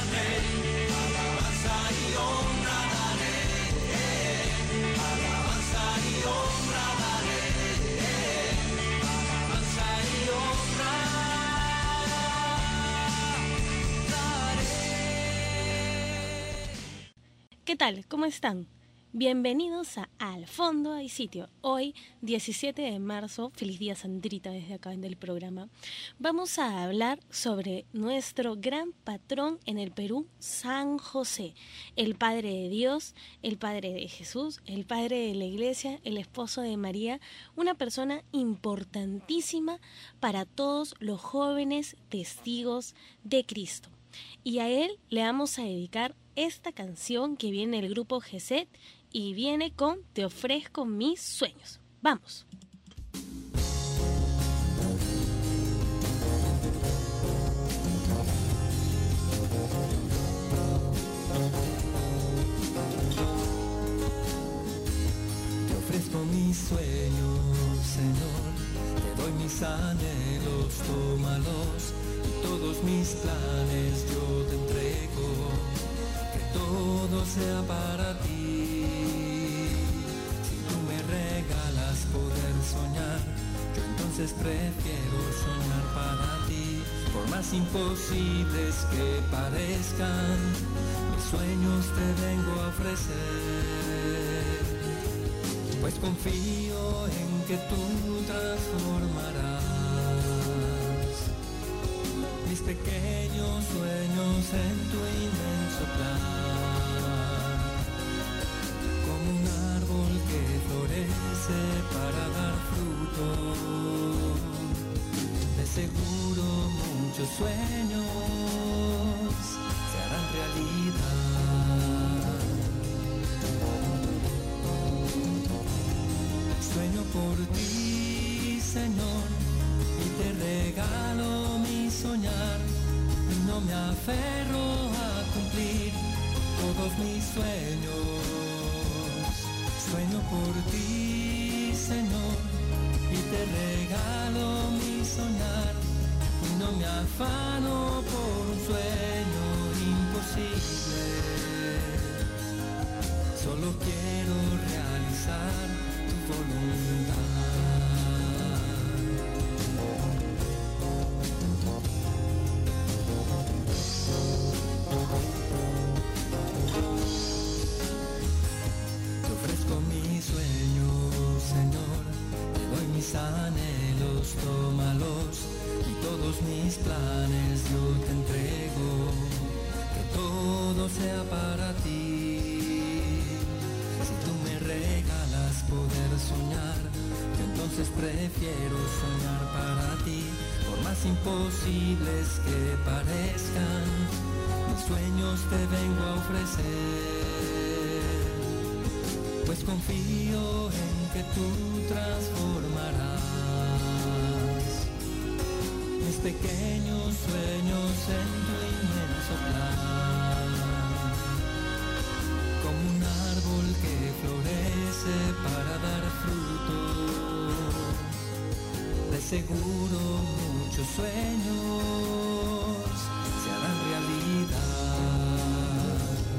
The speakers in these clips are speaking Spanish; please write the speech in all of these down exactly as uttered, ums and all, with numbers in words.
¿Qué tal? ¿Cómo están? Bienvenidos a Al Fondo hay Sitio. Hoy, diecisiete de marzo, feliz día Sandrita desde acá en el programa, vamos a hablar sobre nuestro gran patrón en el Perú, San José, el Padre de Dios, el Padre de Jesús, el Padre de la Iglesia, el esposo de María, una persona importantísima para todos los jóvenes testigos de Cristo. Y a él le vamos a dedicar esta canción que viene del grupo Geset y viene con Te ofrezco mis sueños. ¡Vamos! Te ofrezco mis sueños, Señor, te doy mis anhelos, tómalos, y todos mis planes yo te entrego. Todo sea para ti. Si tú me regalas poder soñar, yo entonces prefiero soñar para ti. Por más imposibles que parezcan, mis sueños te vengo a ofrecer. Pues confío en que tú transformarás mis pequeños sueños en tu inmenso plan, como un árbol que florece para dar fruto. De seguro muchos sueños se harán realidad. Sueño por ti, Señor, y te regalo mi soñar, y no me aferro a cumplir todos mis sueños. Sueño por ti, Señor, y te regalo mi soñar, y no me afano por un sueño imposible. Solo quiero realizar tu voluntad. Te ofrezco mis sueños, Señor, te doy mis anhelos, tómalos, y todos mis planes yo te entrego. Que todo sea para ti. Si tú me regalas poder soñar, yo entonces prefiero soñar para ti. Por más imposibles que parezcan, mis sueños te vengo a ofrecer. Pues confío en que tú transformarás mis pequeños sueños en tu inmenso plan, como un árbol que florece para dar fruto. De seguro muchos sueños se harán realidad.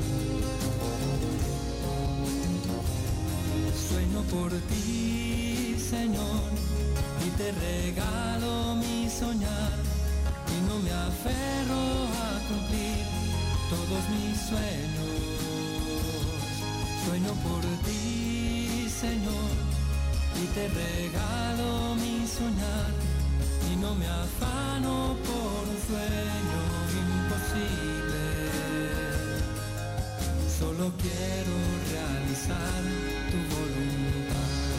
Sueño por ti, Señor, y te regalo mi soñar, y no me aferro a cumplir todos mis sueños. Sueño por ti, Señor, y te regalo mi soñar, y no me afano por un sueño imposible. Solo quiero realizar tu voluntad.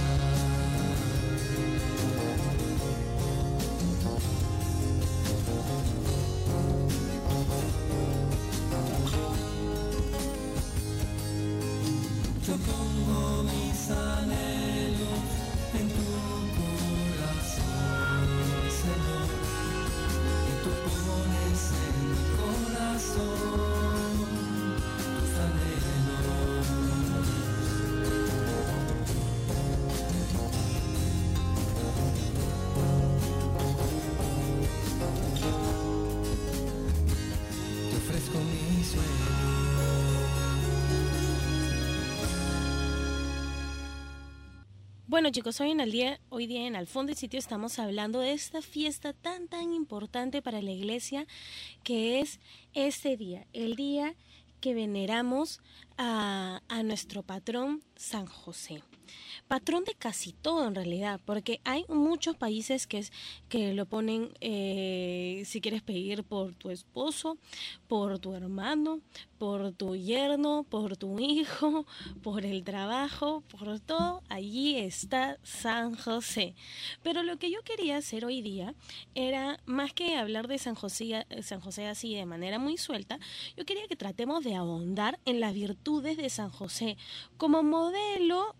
Yo pongo mis anhelos en tu corazón, Señor, y tú pones en mi corazón tus anhelos. Bueno chicos, hoy en el día, hoy día en Al Fondo y Sitio estamos hablando de esta fiesta tan tan importante para la iglesia que es este día, el día que veneramos a, a nuestro patrón San José. Patrón de casi todo en realidad, porque hay muchos países que, es, que lo ponen, eh, si quieres pedir por tu esposo, por tu hermano, por tu yerno, por tu hijo, por el trabajo, por todo, allí está San José. Pero lo que yo quería hacer hoy día era, más que hablar de San José, San José así de manera muy suelta, yo quería que tratemos de ahondar en las virtudes de San José como modelo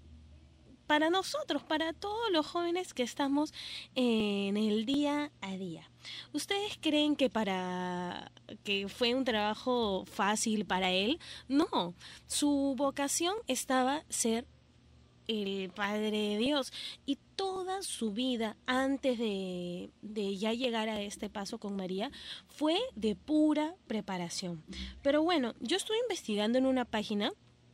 para nosotros, para todos los jóvenes que estamos en el día a día. ¿Ustedes creen que para que fue un trabajo fácil para él? No, su vocación estaba ser el Padre de Dios y toda su vida antes de, de ya llegar a este paso con María fue de pura preparación. Pero bueno, yo estuve investigando en una página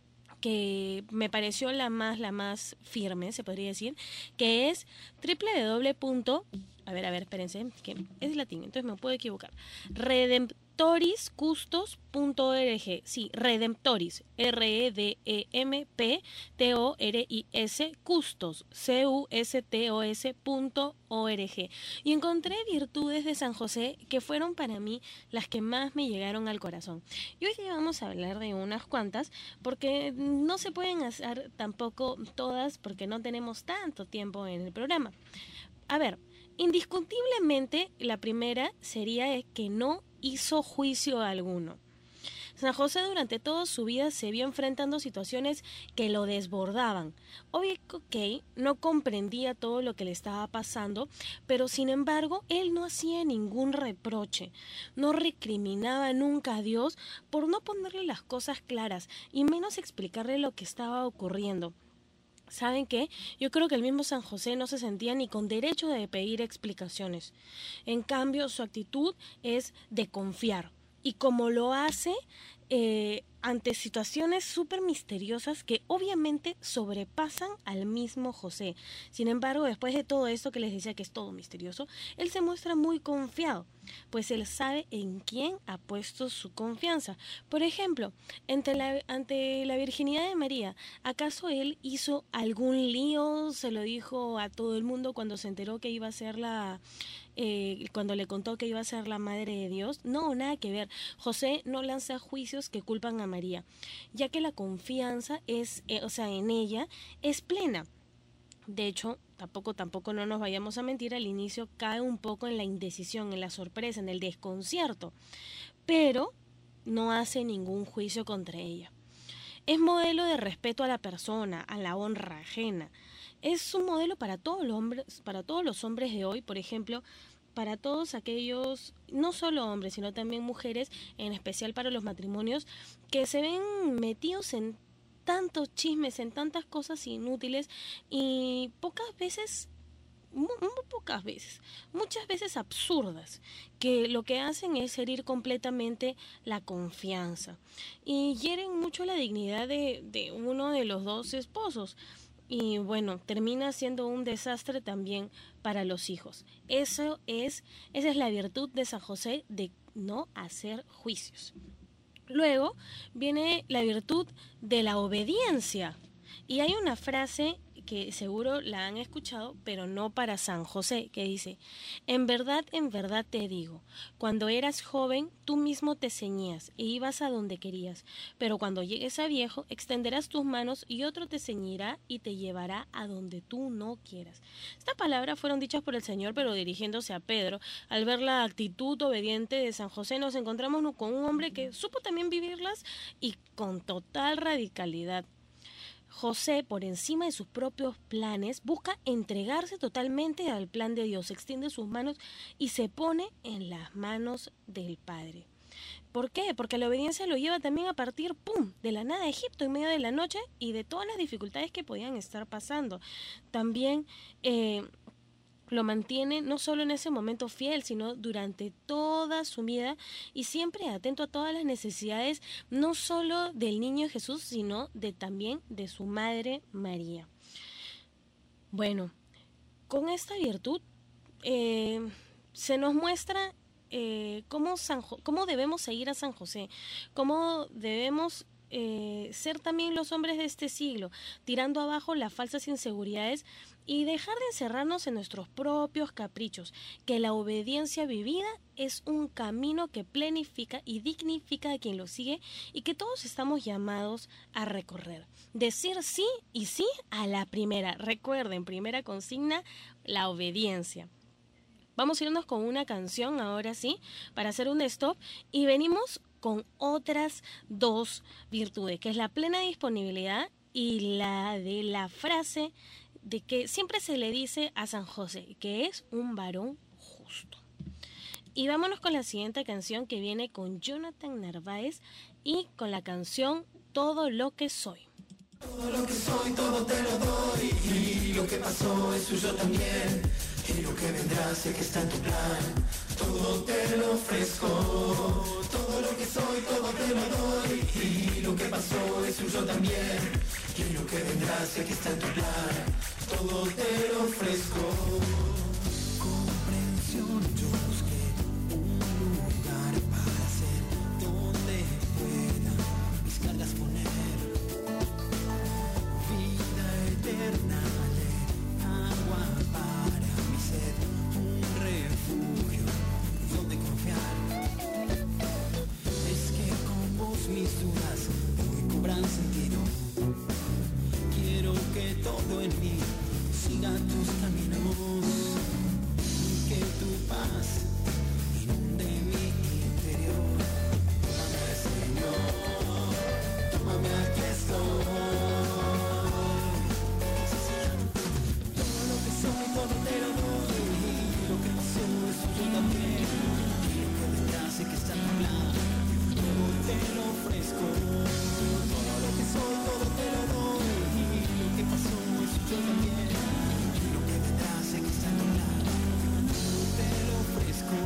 que me pareció la más, la más firme, se podría decir, que es doble u doble u doble u. A ver, a ver, espérense, que es latín, entonces me puedo equivocar. redemptoris custos punto org. Sí, Redemptoris, R E D E M P T O R I S, Custos, C U S T O S punto org. Y encontré virtudes de San José que fueron para mí las que más me llegaron al corazón. Y hoy vamos a hablar de unas cuantas, porque no se pueden hacer tampoco todas, porque no tenemos tanto tiempo en el programa. A ver, indiscutiblemente la primera sería que no hizo juicio alguno. San José durante toda su vida se vio enfrentando situaciones que lo desbordaban. Obvio que no comprendía todo lo que le estaba pasando, pero sin embargo él no hacía ningún reproche, no recriminaba nunca a Dios por no ponerle las cosas claras y menos explicarle lo que estaba ocurriendo. ¿Saben qué? Yo creo que el mismo San José no se sentía ni con derecho de pedir explicaciones. En cambio, su actitud es de confiar. Y como lo hace eh, ante situaciones súper misteriosas que obviamente sobrepasan al mismo José. Sin embargo, después de todo esto que les decía que es todo misterioso, él se muestra muy confiado, pues él sabe en quién ha puesto su confianza. Por ejemplo, ante la, ante la virginidad de María, ¿acaso él hizo algún lío? ¿Se lo dijo a todo el mundo cuando se enteró que iba a ser la... Eh, cuando le contó que iba a ser la madre de Dios? No, nada que ver. José no lanza juicios que culpan a María, ya que la confianza es, eh, o sea, en ella es plena. De hecho, tampoco, tampoco no nos vayamos a mentir, al inicio cae un poco en la indecisión, en la sorpresa, en el desconcierto, pero no hace ningún juicio contra ella. Es modelo de respeto a la persona, a la honra ajena. Es un modelo para todos los hombres, para todos los hombres de hoy, por ejemplo, para todos aquellos, no solo hombres, sino también mujeres, en especial para los matrimonios, que se ven metidos en tantos chismes, en tantas cosas inútiles y pocas veces, muy, muy pocas veces, muchas veces absurdas, que lo que hacen es herir completamente la confianza y hieren mucho la dignidad de, de uno de los dos esposos. Y bueno, termina siendo un desastre también para los hijos. Eso es, esa es la virtud de San José, de no hacer juicios. Luego viene la virtud de la obediencia. Y hay una frase que seguro la han escuchado, pero no para San José, que dice: en verdad, en verdad te digo, cuando eras joven, tú mismo te ceñías e ibas a donde querías, pero cuando llegues a viejo, extenderás tus manos y otro te ceñirá y te llevará a donde tú no quieras. Estas palabras fueron dichas por el Señor, pero dirigiéndose a Pedro. Al ver la actitud obediente de San José, nos encontramos con un hombre que supo también vivirlas y con total radicalidad. José, por encima de sus propios planes, busca entregarse totalmente al plan de Dios, extiende sus manos y se pone en las manos del Padre. ¿Por qué? Porque la obediencia lo lleva también a partir, ¡pum!, de la nada de Egipto en medio de la noche y de todas las dificultades que podían estar pasando. También eh, lo mantiene no solo en ese momento fiel, sino durante toda su vida y siempre atento a todas las necesidades, no solo del niño Jesús, sino de, también de su madre María. Bueno, con esta virtud eh, se nos muestra eh, cómo, San Jo- cómo debemos seguir a San José, cómo debemos eh, ser también los hombres de este siglo, tirando abajo las falsas inseguridades y dejar de encerrarnos en nuestros propios caprichos, que la obediencia vivida es un camino que planifica y dignifica a quien lo sigue y que todos estamos llamados a recorrer. Decir sí y sí a la primera. Recuerden, primera consigna, la obediencia. Vamos a irnos con una canción ahora sí, para hacer un stop, y venimos con otras dos virtudes, que es la plena disponibilidad y la de la frase de que siempre se le dice a San José, que es un varón justo. Y vámonos con la siguiente canción, que viene con Jonathan Narváez y con la canción Todo lo que soy. Todo lo que soy, todo te lo doy, y lo que pasó es tuyo también, y lo que vendrá sé que está en tu plan, todo te lo ofrezco. Todo lo que soy, todo te lo doy, y lo que pasó es tuyo también, y lo que vendrá sé que está en tu plan, todo te lo ofrezco. Comprensión, yo busqué un lugar para ser donde pueda mis cargas poner. Eterna agua para mi sed, un refugio donde confiar. Es que con vos mis dudas hoy cobran sentido. Quiero que todo en mí siga tus caminos, que tu paz inunde mi interior. Tómame, Señor, tómame, aquí estoy. Todo te lo doy, y lo que pasó es tuyo también, y lo que vendrá sé que está en tu plan, todo te lo ofrezco. Todo lo que soy, todo te lo doy, y lo que pasó es tuyo también, y lo que vendrá sé que está en tu plan, todo te lo ofrezco.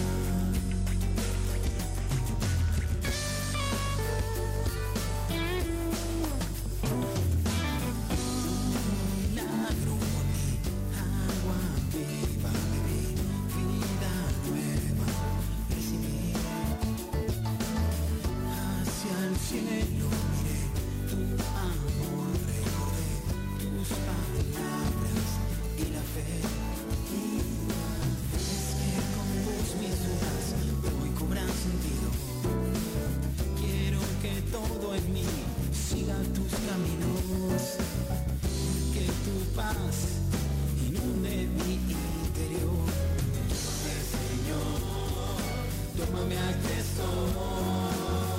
Cielo miré, tu amor recordé, tus palabras y la fe. Y es que con vos mis dudas hoy cobran sentido. Quiero que todo en mí siga tus caminos, que tu paz inunde mi interior. Tómame, Señor, tómame, aquí estoy.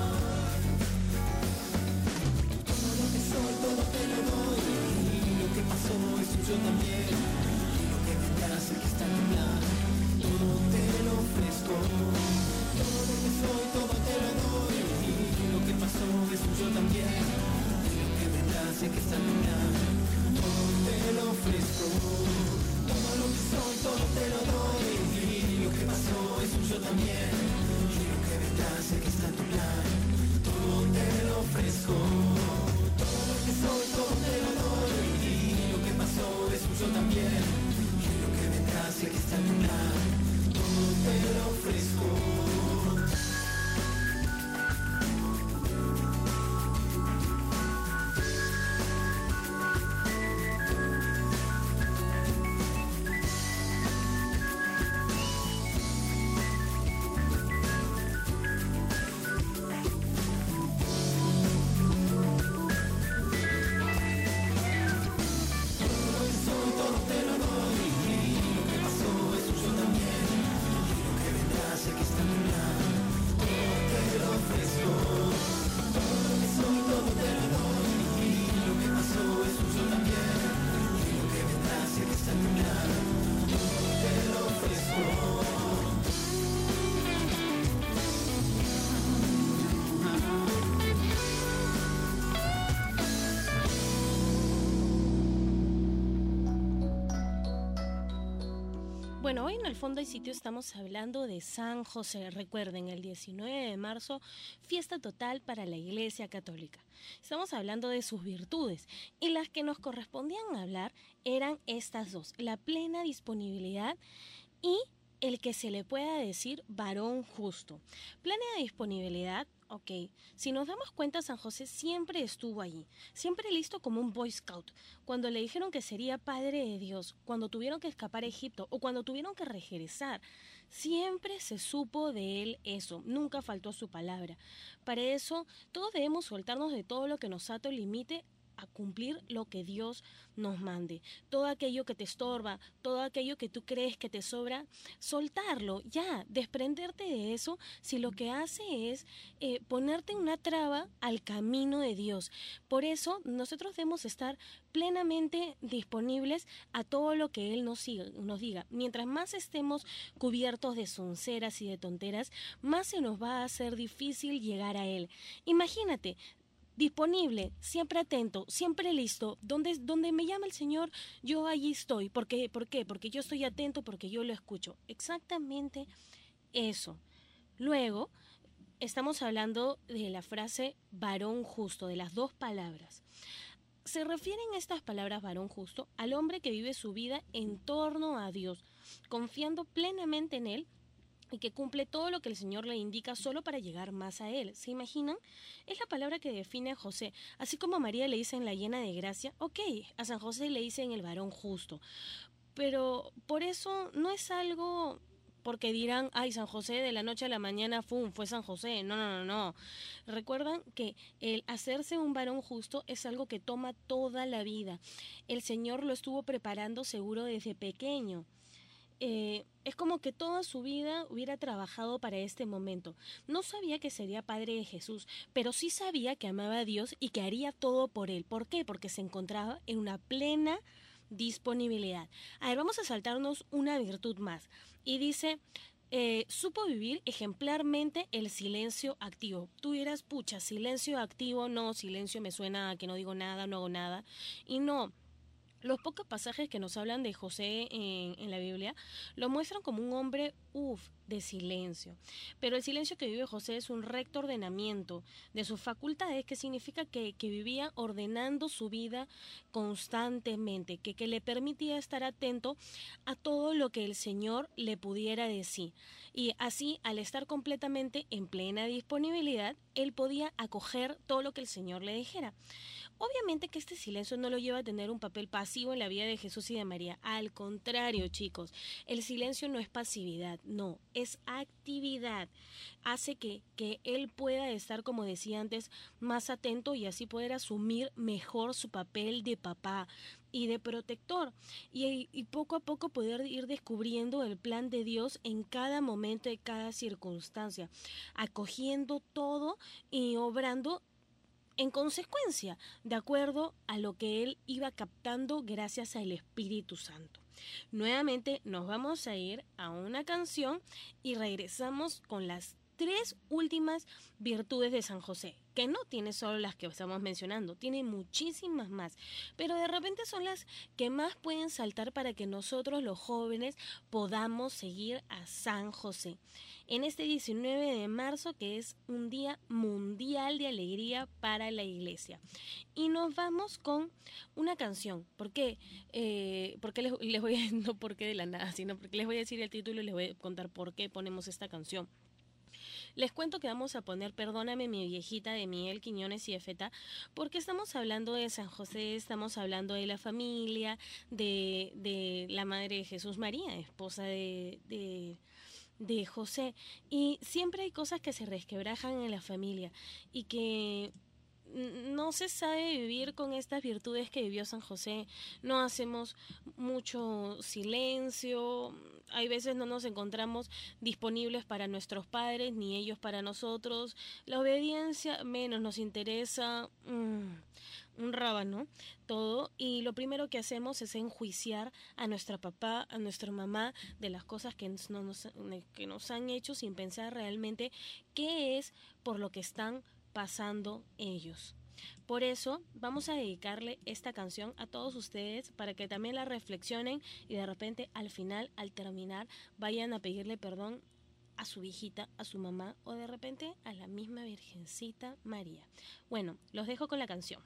Todo te lo doy, y lo que pasó es tuyo también, y lo que vendrá sé que está en tu plan, todo te lo ofrezco. Todo lo que soy, todo te lo doy, y lo que pasó es tuyo también, y lo que vendrá sé que está en tu plan, todo te lo ofrezco. Todo lo que soy, todo te lo doy, y lo que pasó es tuyo también, y lo que vendrá sé que está en tu plan, todo te lo ofrezco. Soy, todo te lo doy, y lo que pasó es tuyo también, y lo que vendrá sé que está en tu plan, todo te lo ofrezco. Todo te lo doy. Bueno, hoy en el Fondo y Sitio estamos hablando de San José. Recuerden, el diecinueve de marzo, fiesta total para la Iglesia Católica. Estamos hablando de sus virtudes y las que nos correspondían hablar eran estas dos: la plena disponibilidad y el que se le pueda decir varón justo. Plena disponibilidad. Ok, si nos damos cuenta, San José siempre estuvo allí, siempre listo como un Boy Scout. Cuando le dijeron que sería padre de Dios, cuando tuvieron que escapar a Egipto o cuando tuvieron que regresar, siempre se supo de él eso, nunca faltó a su palabra. Para eso, todos debemos soltarnos de todo lo que nos ata o limite a cumplir lo que Dios nos mande. Todo aquello que te estorba, todo aquello que tú crees que te sobra, soltarlo, ya, desprenderte de eso, si lo que hace es eh, ponerte una traba al camino de Dios. Por eso nosotros debemos estar plenamente disponibles a todo lo que Él nos, siga, nos diga. Mientras más estemos cubiertos de sonceras y de tonteras, más se nos va a hacer difícil llegar a Él. Imagínate, disponible, siempre atento, siempre listo. Donde, donde me llama el Señor, yo allí estoy. ¿Por qué? ¿Por qué? Porque yo estoy atento, porque yo lo escucho. Exactamente eso. Luego, estamos hablando de la frase varón justo, de las dos palabras. Se refieren estas palabras varón justo al hombre que vive su vida en torno a Dios, confiando plenamente en Él, y que cumple todo lo que el Señor le indica solo para llegar más a Él. ¿Se imaginan? Es la palabra que define a José. Así como a María le dicen la llena de gracia, ok, a San José le dicen el varón justo. Pero por eso no es algo porque dirán, ay, San José de la noche a la mañana, ¡fum!, fue San José. No, no, no, no. Recuerdan que el hacerse un varón justo es algo que toma toda la vida. El Señor lo estuvo preparando seguro desde pequeño. Eh, es como que toda su vida hubiera trabajado para este momento. No sabía que sería padre de Jesús, pero sí sabía que amaba a Dios y que haría todo por él. ¿Por qué? Porque se encontraba en una plena disponibilidad. A ver, vamos a saltarnos una virtud más. Y dice, eh, supo vivir ejemplarmente el silencio activo. Tú dirás, pucha, silencio activo, no, silencio me suena a que no digo nada, no hago nada. Y no. Los pocos pasajes que nos hablan de José en, en la Biblia lo muestran como un hombre, uff, de silencio. Pero el silencio que vive José es un recto ordenamiento de sus facultades, que significa que, que vivía ordenando su vida constantemente, que, que le permitía estar atento a todo lo que el Señor le pudiera decir. Y así, al estar completamente en plena disponibilidad, él podía acoger todo lo que el Señor le dijera. Obviamente que este silencio no lo lleva a tener un papel pasivo en la vida de Jesús y de María. Al contrario, chicos, el silencio no es pasividad, no, es actividad. Hace que, que él pueda estar, como decía antes, más atento y así poder asumir mejor su papel de papá y de protector. Y, y poco a poco poder ir descubriendo el plan de Dios en cada momento y cada circunstancia, acogiendo todo y obrando en consecuencia, de acuerdo a lo que él iba captando gracias al Espíritu Santo. Nuevamente nos vamos a ir a una canción y regresamos con las tres últimas virtudes de San José, que no tiene solo las que estamos mencionando, tiene muchísimas más, pero de repente son las que más pueden saltar para que nosotros los jóvenes podamos seguir a San José. En este diecinueve de marzo, que es un día mundial de alegría para la iglesia. Y nos vamos con una canción. ¿Por qué? Eh, porque les, les voy a, no porque de la nada, sino porque les voy a decir el título y les voy a contar por qué ponemos esta canción. Les cuento que vamos a poner Perdóname mi viejita de Miguel Quiñones y Efeta, porque estamos hablando de San José, estamos hablando de la familia, de, de la madre de Jesús María, esposa de, de, de José. Y siempre hay cosas que se resquebrajan en la familia y que no se sabe vivir con estas virtudes que vivió San José. No hacemos mucho silencio, hay veces no nos encontramos disponibles para nuestros padres ni ellos para nosotros. La obediencia menos nos interesa, mmm, un rábano todo, y lo primero que hacemos es enjuiciar a nuestro papá, a nuestra mamá de las cosas que nos, que nos han hecho sin pensar realmente qué es por lo que están pasando ellos. Por eso vamos a dedicarle esta canción a todos ustedes para que también la reflexionen y de repente al final, al terminar, vayan a pedirle perdón a su viejita, a su mamá o de repente a la misma Virgencita María. Bueno, los dejo con la canción.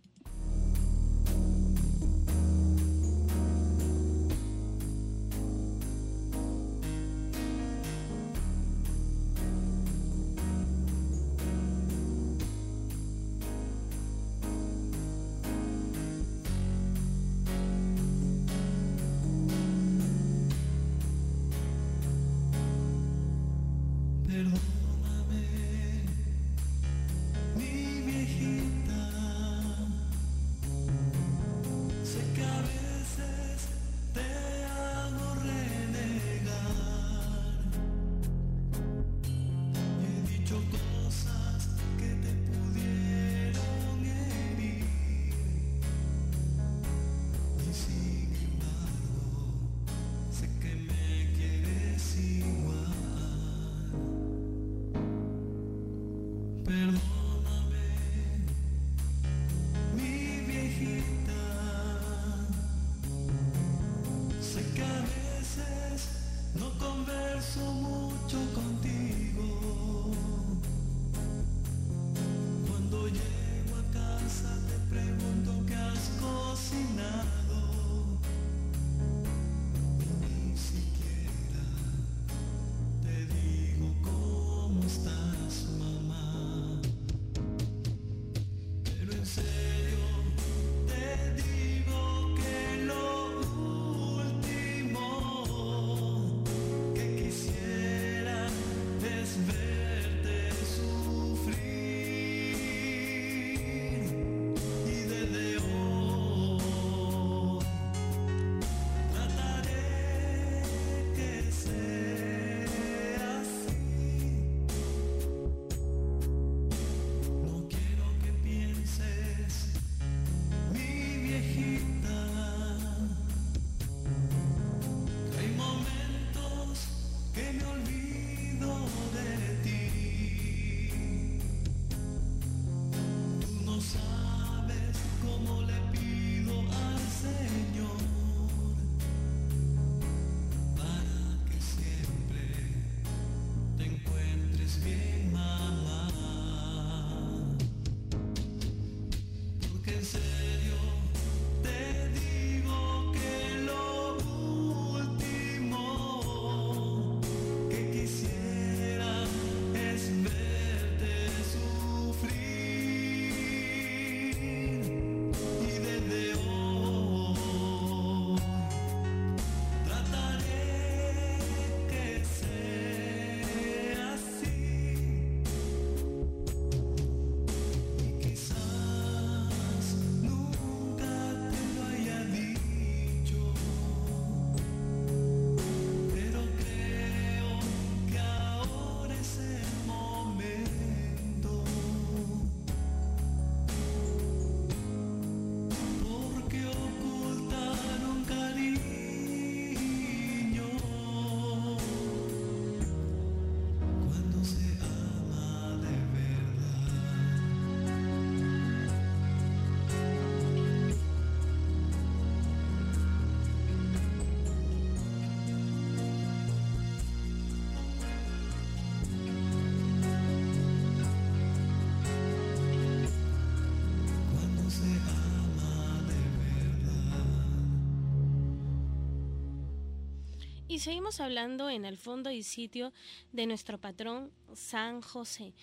Y seguimos hablando en el fondo y sitio de nuestro patrón San José.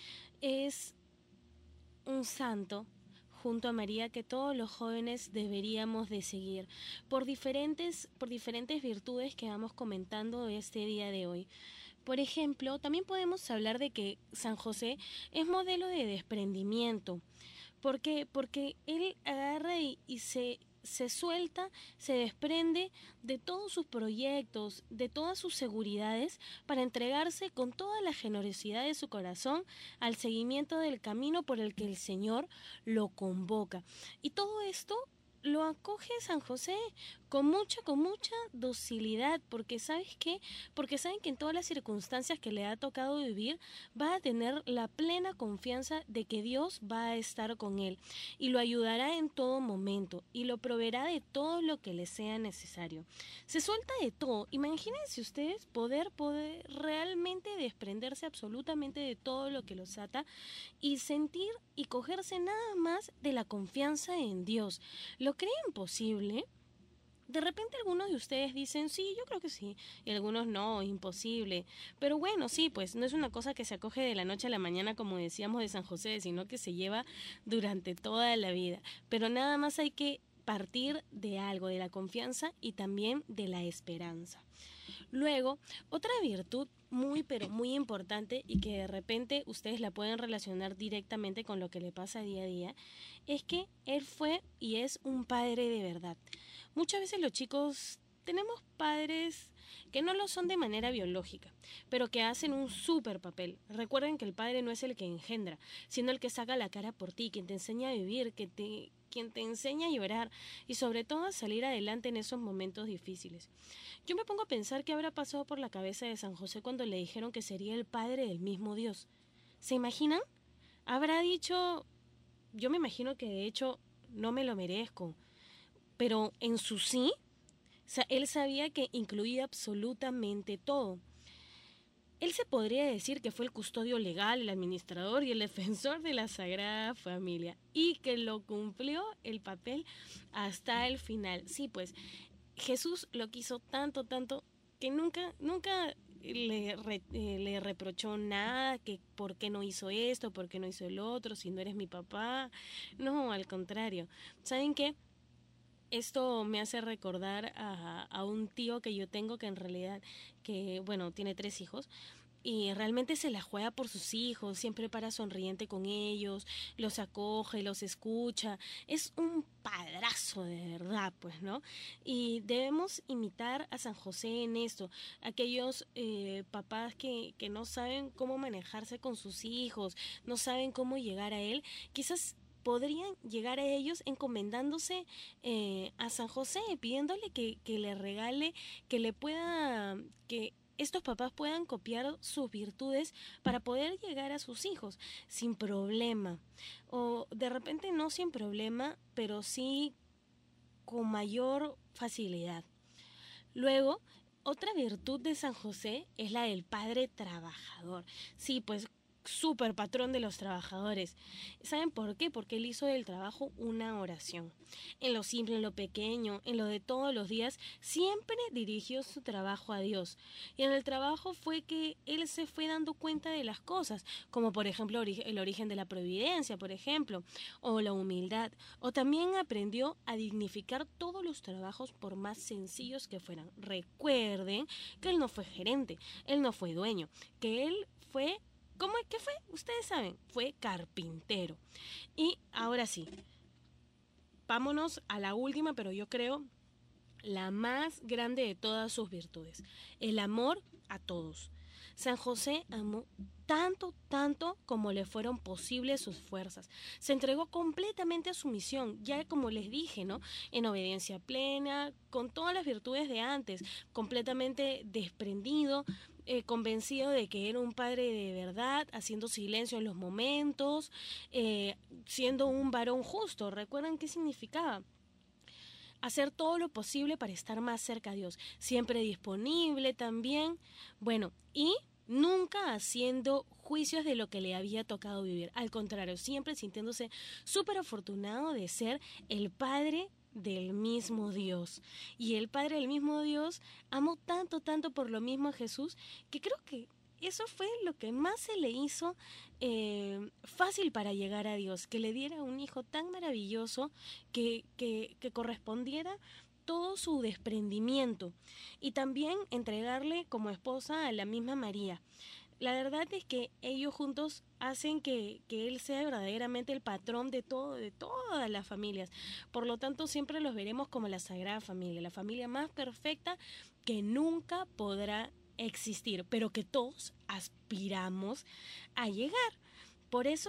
Es un santo junto a María que todos los jóvenes deberíamos de seguir por diferentes, por diferentes virtudes que vamos comentando este día de hoy. Por ejemplo, también podemos hablar de que San José es modelo de desprendimiento. ¿Por qué? Porque él agarra y, y se... se suelta, se desprende de todos sus proyectos, de todas sus seguridades, para entregarse con toda la generosidad de su corazón al seguimiento del camino por el que el Señor lo convoca. Y todo esto lo acoge San José con mucha, con mucha docilidad, porque ¿sabes qué? Porque saben que en todas las circunstancias que le ha tocado vivir va a tener la plena confianza de que Dios va a estar con él y lo ayudará en todo momento y lo proveerá de todo lo que le sea necesario. Se suelta de todo. Imagínense ustedes poder, poder realmente desprenderse absolutamente de todo lo que los ata y sentir y cogerse nada más de la confianza en Dios. ¿Lo creen posible? De repente algunos de ustedes dicen, sí, yo creo que sí, y algunos no, imposible. Pero bueno, sí, pues no es una cosa que se acoge de la noche a la mañana, como decíamos de San José, sino que se lleva durante toda la vida. Pero nada más hay que partir de algo, de la confianza y también de la esperanza. Luego, otra virtud muy pero muy importante y que de repente ustedes la pueden relacionar directamente con lo que le pasa día a día, es que él fue y es un padre de verdad. Muchas veces los chicos tenemos padres que no lo son de manera biológica, pero que hacen un súper papel. Recuerden que el padre no es el que engendra, sino el que saca la cara por ti, quien te enseña a vivir, que te, quien te enseña a llorar y sobre todo a salir adelante en esos momentos difíciles. Yo me pongo a pensar qué habrá pasado por la cabeza de San José cuando le dijeron que sería el padre del mismo Dios. ¿Se imaginan? Habrá dicho, yo me imagino que de hecho no me lo merezco, pero en su sí, él sabía que incluía absolutamente todo. Él se podría decir que fue el custodio legal, el administrador y el defensor de la Sagrada Familia y que lo cumplió el papel hasta el final. Sí, pues Jesús lo quiso tanto, tanto que nunca, nunca le, re, eh, le reprochó nada, que por qué no hizo esto, por qué no hizo el otro, si no eres mi papá. No, al contrario. ¿Saben qué? Esto me hace recordar a, a un tío que yo tengo que en realidad, que bueno, tiene tres hijos y realmente se la juega por sus hijos, siempre para sonriente con ellos, los acoge, los escucha, es un padrazo de verdad, pues, ¿no? Y debemos imitar a San José en esto, aquellos eh, papás que, que no saben cómo manejarse con sus hijos, no saben cómo llegar a él, quizás podrían llegar a ellos encomendándose eh, a San José, pidiéndole que, que le regale, que le pueda, que estos papás puedan copiar sus virtudes para poder llegar a sus hijos sin problema. O de repente no sin problema, pero sí con mayor facilidad. Luego, otra virtud de San José es la del padre trabajador. Sí, pues súper patrón de los trabajadores. ¿Saben por qué? Porque él hizo del trabajo una oración. En lo simple, en lo pequeño, en lo de todos los días, siempre dirigió su trabajo a Dios. Y en el trabajo fue que él se fue dando cuenta de las cosas, como por ejemplo el origen de la providencia, por ejemplo, o la humildad. O también aprendió a dignificar todos los trabajos por más sencillos que fueran. Recuerden que él no fue gerente, él no fue dueño, que él fue ¿Cómo es que fue? Ustedes saben, fue carpintero. Y ahora sí, vámonos a la última, pero yo creo la más grande de todas sus virtudes, el amor a todos. San José amó tanto, tanto como le fueron posibles sus fuerzas. Se entregó completamente a su misión, ya como les dije, ¿no? En obediencia plena, con todas las virtudes de antes, completamente desprendido, eh, convencido de que era un padre de verdad, haciendo silencio en los momentos, eh, siendo un varón justo. ¿Recuerdan qué significaba? Hacer todo lo posible para estar más cerca a Dios, siempre disponible también, bueno, y nunca haciendo juicios de lo que le había tocado vivir, al contrario, siempre sintiéndose súper afortunado de ser el padre del mismo Dios. Y el Padre del mismo Dios amó tanto, tanto por lo mismo a Jesús, que creo que eso fue lo que más se le hizo eh, fácil para llegar a Dios, que le diera un hijo tan maravilloso que, que, que correspondiera todo su desprendimiento y también entregarle como esposa a la misma María. La verdad es que ellos juntos hacen que, que él sea verdaderamente el patrón de todo, de todas las familias. Por lo tanto, siempre los veremos como la Sagrada Familia, la familia más perfecta que nunca podrá existir, pero que todos aspiramos a llegar. Por eso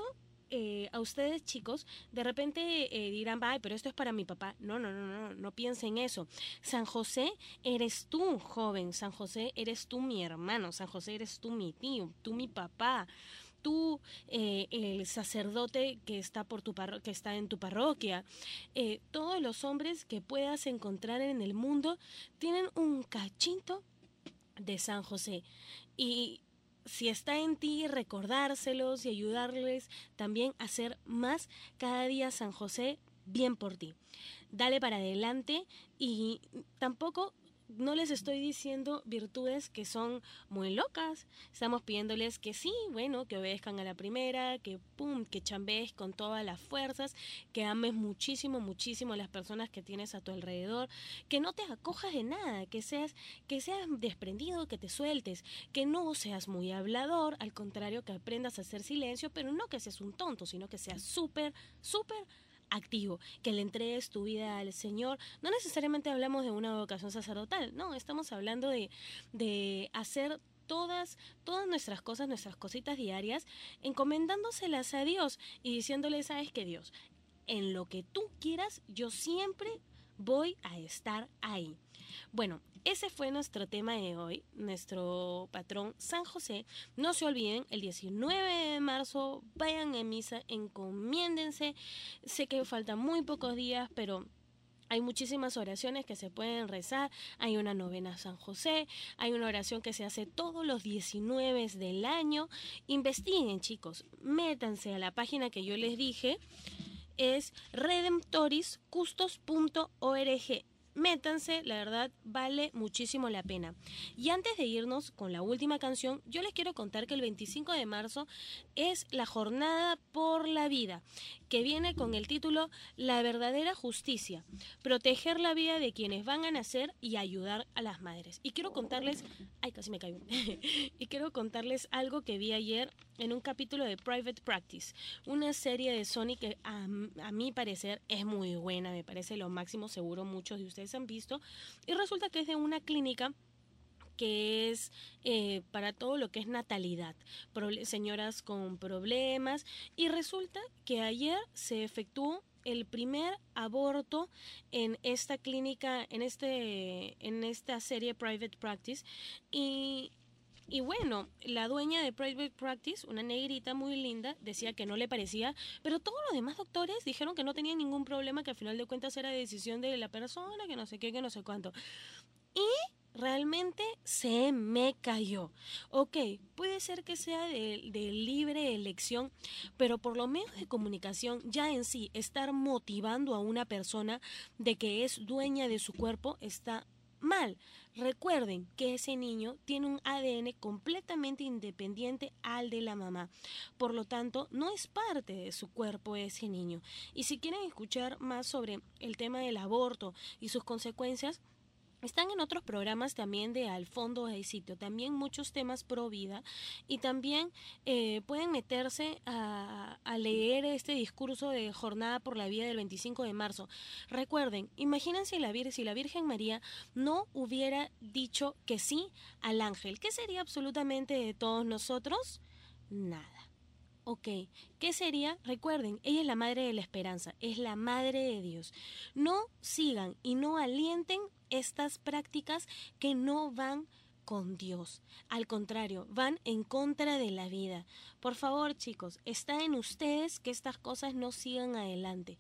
eh, a ustedes, chicos, de repente eh, dirán, ay, pero esto es para mi papá. No, no, no, no, no piensen eso. San José eres tú, joven. San José eres tú, mi hermano. San José eres tú, mi tío, tú, mi papá. Tú, eh, el sacerdote que está, por tu parro- que está en tu parroquia, eh, todos los hombres que puedas encontrar en el mundo tienen un cachito de San José. Y si está en ti, recordárselos y ayudarles también a hacer más cada día San José, bien por ti. Dale para adelante y tampoco... No les estoy diciendo virtudes que son muy locas. Estamos pidiéndoles que sí, bueno, que obedezcan a la primera, que pum, que chambees con todas las fuerzas, que ames muchísimo, muchísimo a las personas que tienes a tu alrededor, que no te acojas de nada, que seas, que seas desprendido, que te sueltes, que no seas muy hablador, al contrario, que aprendas a hacer silencio, pero no que seas un tonto, sino que seas súper, súper activo, que le entregues tu vida al Señor. No necesariamente hablamos de una vocación sacerdotal, no, estamos hablando de, de hacer todas, todas nuestras cosas, nuestras cositas diarias, encomendándoselas a Dios y diciéndole, sabes que Dios, en lo que tú quieras, yo siempre voy a estar ahí. Bueno, ese fue nuestro tema de hoy, nuestro patrón San José. No se olviden, el diecinueve de marzo vayan a misa, encomiéndense. Sé que faltan muy pocos días, pero hay muchísimas oraciones que se pueden rezar. Hay una novena a San José, hay una oración que se hace todos los diecinueve del año. Investiguen, chicos, métanse a la página que yo les dije, es redemptoris custos punto org. Métanse, la verdad vale muchísimo la pena. Y antes de irnos con la última canción, yo les quiero contar que el veinticinco de marzo es la Jornada por la Vida, que viene con el título La verdadera justicia, proteger la vida de quienes van a nacer y ayudar a las madres. Y quiero contarles, ay, casi me caigo, y quiero contarles algo que vi ayer en un capítulo de Private Practice, una serie de Sony que a, a mi parecer es muy buena, me parece lo máximo, seguro muchos de ustedes han visto, y resulta que es de una clínica que es eh, para todo lo que es natalidad, Proble- señoras con problemas, y resulta que ayer se efectuó el primer aborto en esta clínica, en este, en esta serie Private Practice, y Y bueno, la dueña de Private Practice, una negrita muy linda, decía que no le parecía, pero todos los demás doctores dijeron que no tenían ningún problema, que al final de cuentas era decisión de la persona, que no sé qué, que no sé cuánto. Y realmente se me cayó. Ok, puede ser que sea de, de libre elección, pero por los medios de comunicación ya en sí, estar motivando a una persona de que es dueña de su cuerpo está mal. Recuerden que ese niño tiene un A D N completamente independiente al de la mamá. Por lo tanto, no es parte de su cuerpo ese niño. Y si quieren escuchar más sobre el tema del aborto y sus consecuencias, están en otros programas también de Al Fondo hay Sitio, también muchos temas pro vida, y también eh, pueden meterse a, a leer este discurso de Jornada por la Vida del veinticinco de marzo. Recuerden, imagínense la Vir- si la Virgen María no hubiera dicho que sí al ángel, ¿qué sería absolutamente de todos nosotros? Nada. Ok, ¿qué sería? Recuerden, ella es la madre de la esperanza, es la madre de Dios. No sigan y no alienten estas prácticas que no van con Dios. Al contrario, van en contra de la vida. Por favor, chicos, está en ustedes que estas cosas no sigan adelante.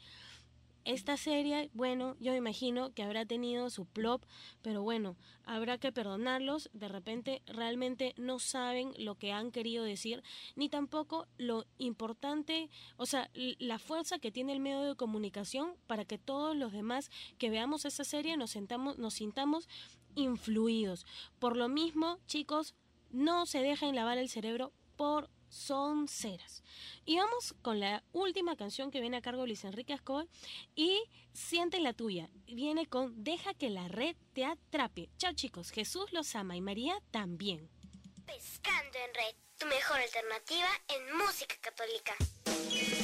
Esta serie, bueno, yo me imagino que habrá tenido su plop, pero bueno, habrá que perdonarlos. De repente realmente no saben lo que han querido decir, ni tampoco lo importante, o sea, la fuerza que tiene el medio de comunicación para que todos los demás que veamos esa serie nos sentamos, nos sintamos influidos. Por lo mismo, chicos, no se dejen lavar el cerebro por sonceras. Y vamos con la última canción que viene a cargo de Luis Enrique Ascoy, y siente la tuya. Viene con Deja que la red te atrape. Chao, chicos, Jesús los ama y María también. Pescando en Red, tu mejor alternativa en música católica.